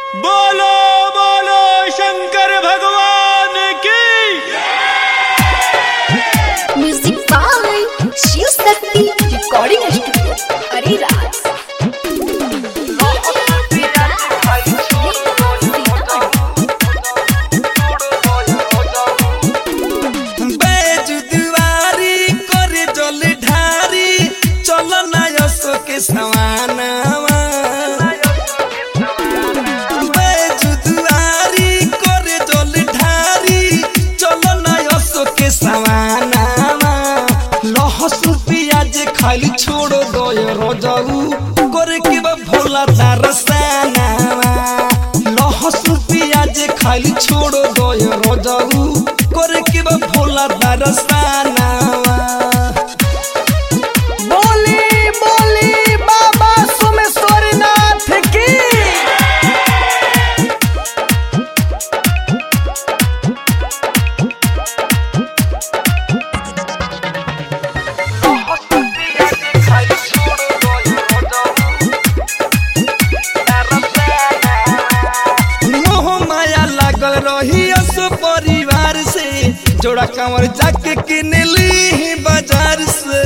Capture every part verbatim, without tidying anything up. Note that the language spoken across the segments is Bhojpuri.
बोलो बोलो शंकर भगवान की। Music by Shiv Shakti recording studio Hariraj. सवानावा बैजुदुआरी करे जल ढारी चलो ना यसो के सवानावा लहसुन प्याज खाली छोड़ो दो रोजाऊ करे के बा भोला दरसनावा लहसुन प्याज खाली छोड़ो दो रोजाऊ करे के बा भोला दरसनावा। परिवार से जोड़ा कंवर जाके किन ली बाजार से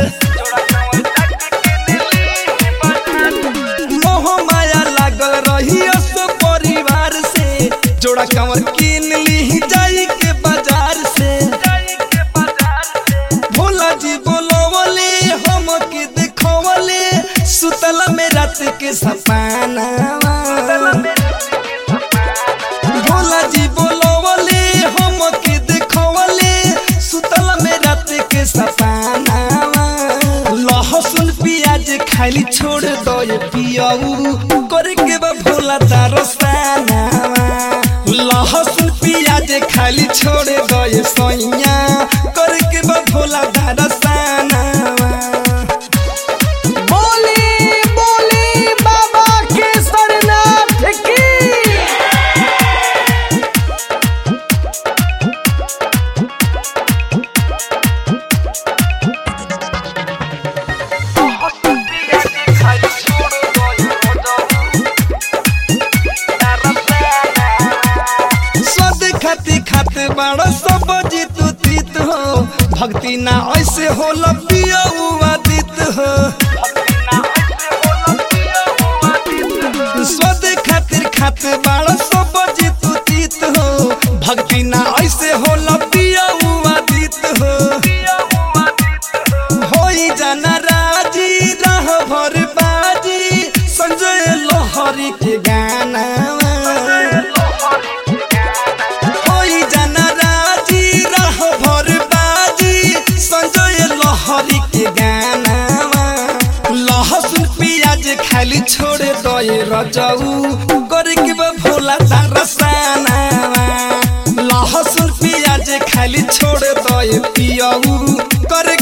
मोह माया लागल रही सो परिवार से जोड़ा कंवर किन ली जाई के बाजार से भोला जी बोलोवले हम के देखोवले सुतला में रात के सपना भोला जी बोलोवले हम के देखोवले सुतला में रात के सपना लहसुन प्याज खाली छोड़ दो ये पियाऊ करे के बा भोला दरसना लहसुन प्याज खाली छोड़ दो ये सोइया करे के बा भोला दरसना। खाते बड़ा सब जीत तीत हो भक्ति ना ऐसे हो लपिया हुआ दीत हो स्वद खातिर खाते बड़ा सब जीत तीत हो भक्ति ना ऐसे हो लपिया हुआ दीत हो होई जाना राजी रह भर बाजी संजय लोहरी के गाना के गाना लहसुन प्याज खाली छोड़ दो रजाऊ करे के बा भोला दरसना लहसुन प्याज खाली छोड़ दो पियाऊ करे